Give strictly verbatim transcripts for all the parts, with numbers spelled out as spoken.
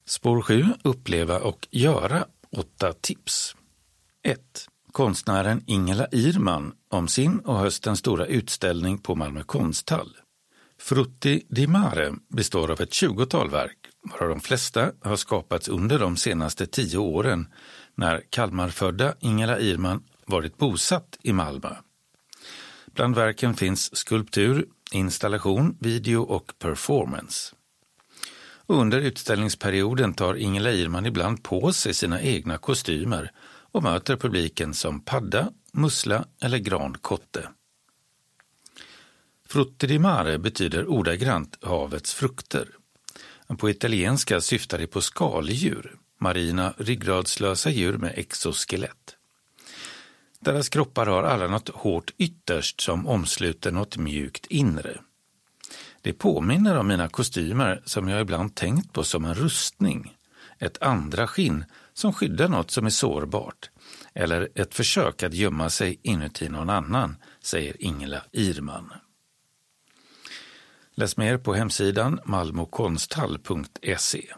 Spår sju. Uppleva och göra åtta tips. ett. Konstnären Ingela Irman om sin och höstens stora utställning på Malmö konsthall. Frutti di Mare består av ett tjugotal verk, varav de flesta har skapats under de senaste tio åren när Kalmarfödda Ingela Irman varit bosatt i Malmö. Bland verken finns skulptur, installation, video och performance. Och under utställningsperioden tar Ingela Irman ibland på sig sina egna kostymer och möter publiken som padda, mussla eller grankotte. Frutti di Mare betyder ordagrant havets frukter. På italienska syftar det på skaldjur, marina ryggradslösa djur med exoskelett. Deras kroppar har alla något hårt ytterst som omsluter något mjukt inre. Det påminner om mina kostymer som jag ibland tänkt på som en rustning, ett andra skinn som skyddar något som är sårbart, eller ett försök att gömma sig inuti någon annan, säger Ingela Irman. Läs mer på hemsidan malmokonsthall punkt se.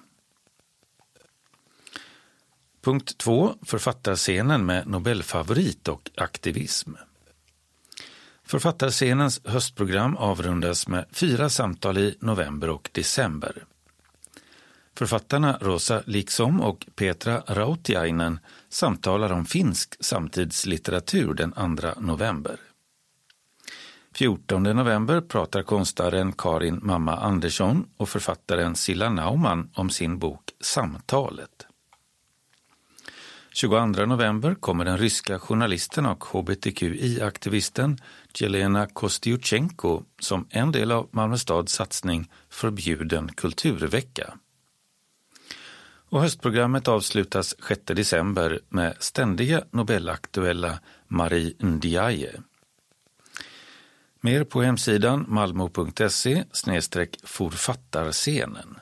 Punkt två. Författarscenen med Nobelfavorit och aktivism. Författarscenens höstprogram avrundas med fyra samtal i november och december. Författarna Rosa Liksom och Petra Rautiainen samtalar om finsk samtidslitteratur den andra november. fjortonde november pratar konstnären Karin Mamma Andersson och författaren Silla Naumann om sin bok Samtalet. tjugoandra november kommer den ryska journalisten och H B T Q I-aktivisten Jelena Kostyuchenko som en del av Malmö stads satsning Förbjuden kulturvecka. Och höstprogrammet avslutas sjätte december med ständiga Nobelaktuella Marie Ndiaye. Mer på hemsidan malmo punkt se snedstreck författarscenen.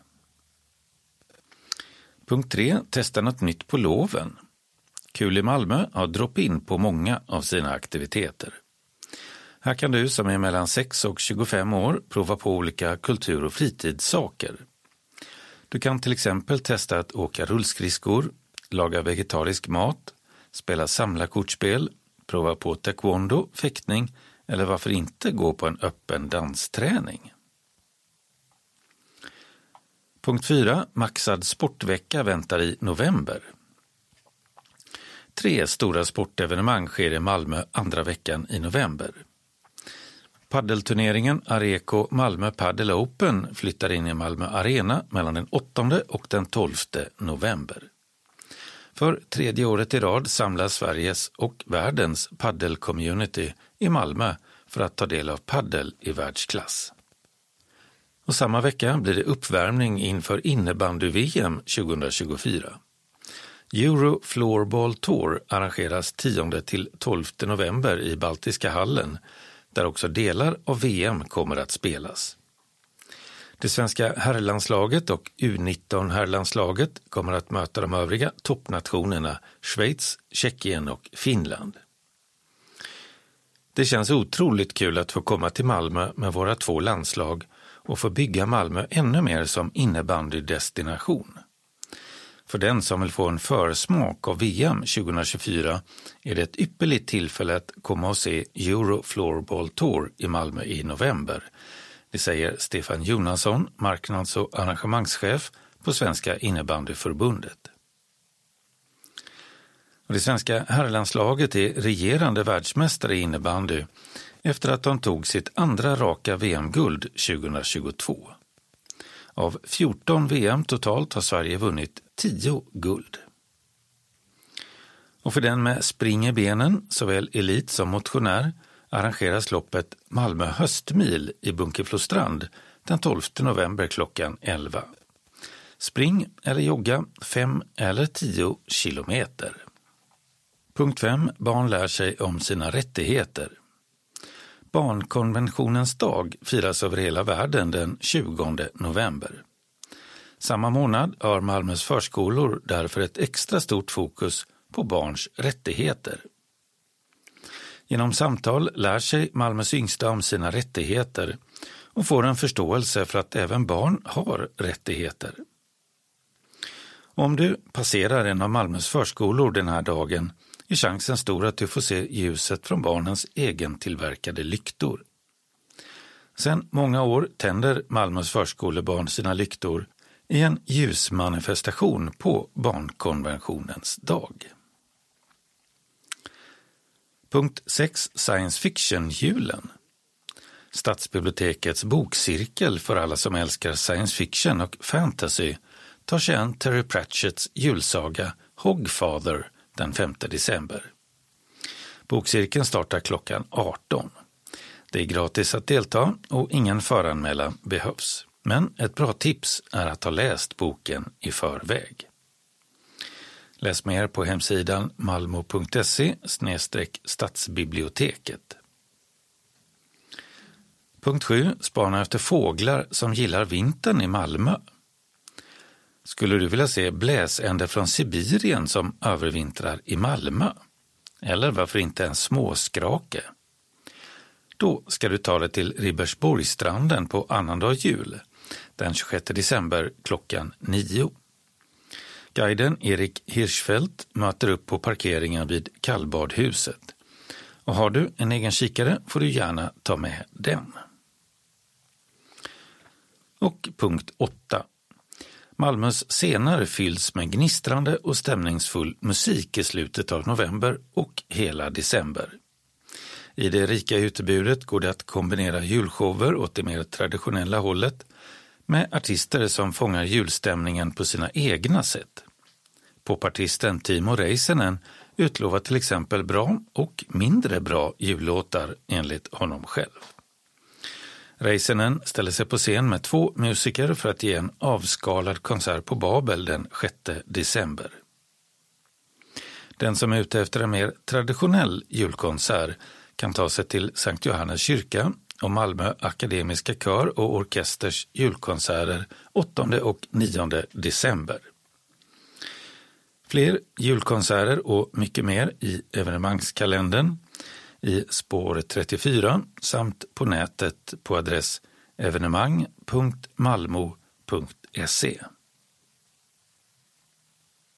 Punkt tre. Testa något nytt på loven. Kul i Malmö har drop-in på många av sina aktiviteter. Här kan du som är mellan sex och tjugofem år prova på olika kultur- och fritidssaker. Du kan till exempel testa att åka rullskridskor, laga vegetarisk mat, spela samlarkortspel, prova på taekwondo, fäktning eller varför inte gå på en öppen dansträning. Punkt fyra. Maxad sportvecka väntar i november. Tre stora sportevenemang sker i Malmö andra veckan i november. Paddelturneringen Areco Malmö Paddle Open flyttar in i Malmö Arena mellan den åttonde och den tolfte november. För tredje året i rad samlas Sveriges och världens paddelcommunity i Malmö för att ta del av paddel i världsklass. Och samma vecka blir det uppvärmning inför innebandy-V M tjugohundratjugofyra. Euro Floorball Tour arrangeras tionde till tolfte november i Baltiska hallen, där också delar av V M kommer att spelas. Det svenska herrlandslaget och U nitton-herrlandslaget kommer att möta de övriga toppnationerna Schweiz, Tjeckien och Finland. Det känns otroligt kul att få komma till Malmö med våra två landslag och få bygga Malmö ännu mer som innebandydestination. För den som vill få en försmak av V M tjugohundratjugofyra är det ett ypperligt tillfälle att komma och se Euro Floorball Tour i Malmö i november. Det säger Stefan Jonasson, marknads- och arrangemangschef på Svenska innebandyförbundet. Och det svenska herrlandslaget är regerande världsmästare i innebandy efter att de tog sitt andra raka V M-guld tjugohundratjugotvå. Av fjorton V M totalt har Sverige vunnit tio guld. Och för den med spring i benen, såväl elit som motionär, arrangeras loppet Malmö höstmil i Bunkeflostrand den tolfte november klockan elva. Spring eller jogga fem eller tio kilometer. Punkt fem. Barn lär sig om sina rättigheter. Barnkonventionens dag firas över hela världen den tjugonde november. Samma månad har Malmös förskolor därför ett extra stort fokus på barns rättigheter. Genom samtal lär sig Malmös yngsta om sina rättigheter och får en förståelse för att även barn har rättigheter. Om du passerar en av Malmös förskolor den här dagen är chansen stor att du får se ljuset från barnens egentillverkade lyktor. Sedan många år tänder Malmös förskolebarn sina lyktor i en ljusmanifestation på barnkonventionens dag. Punkt sex. Science fiction-julen. Stadsbibliotekets bokcirkel för alla som älskar science fiction och fantasy tar sig an Terry Pratchetts julsaga Hogfather den femte december. Bokcirkeln startar klockan arton. Det är gratis att delta och ingen föranmälan behövs. Men ett bra tips är att ha läst boken i förväg. Läs mer på hemsidan malmo punkt se snedstreck stadsbiblioteket. Punkt sju. Spana efter fåglar som gillar vintern i Malmö. Skulle du vilja se bläsänder från Sibirien som övervintrar i Malmö? Eller varför inte en småskrake? Då ska du ta dig till Ribersborgsstranden på annandag jul, den tjugosjätte december klockan nio. Guiden Erik Hirschfeldt möter upp på parkeringen vid Kallbadhuset. Och har du en egen kikare får du gärna ta med den. Och punkt åtta. Malmös scener fylls med gnistrande och stämningsfull musik i slutet av november och hela december. I det rika utbudet går det att kombinera julshower åt det mer traditionella hållet med artister som fångar julstämningen på sina egna sätt. Popartisten Timo Räisänen utlovar till exempel bra och mindre bra jullåtar enligt honom själv. Räisänen ställer sig på scen med två musiker för att ge en avskalad konsert på Babel den sjätte december. Den som är ute efter en mer traditionell julkonsert kan ta sig till Sankt Johannes kyrka och Malmö Akademiska Kör och Orkesters julkonserter åttonde och nionde december. Fler julkonserter och mycket mer i evenemangskalendern i spår trettiofyra samt på nätet på adress evenemang punkt malmo punkt se.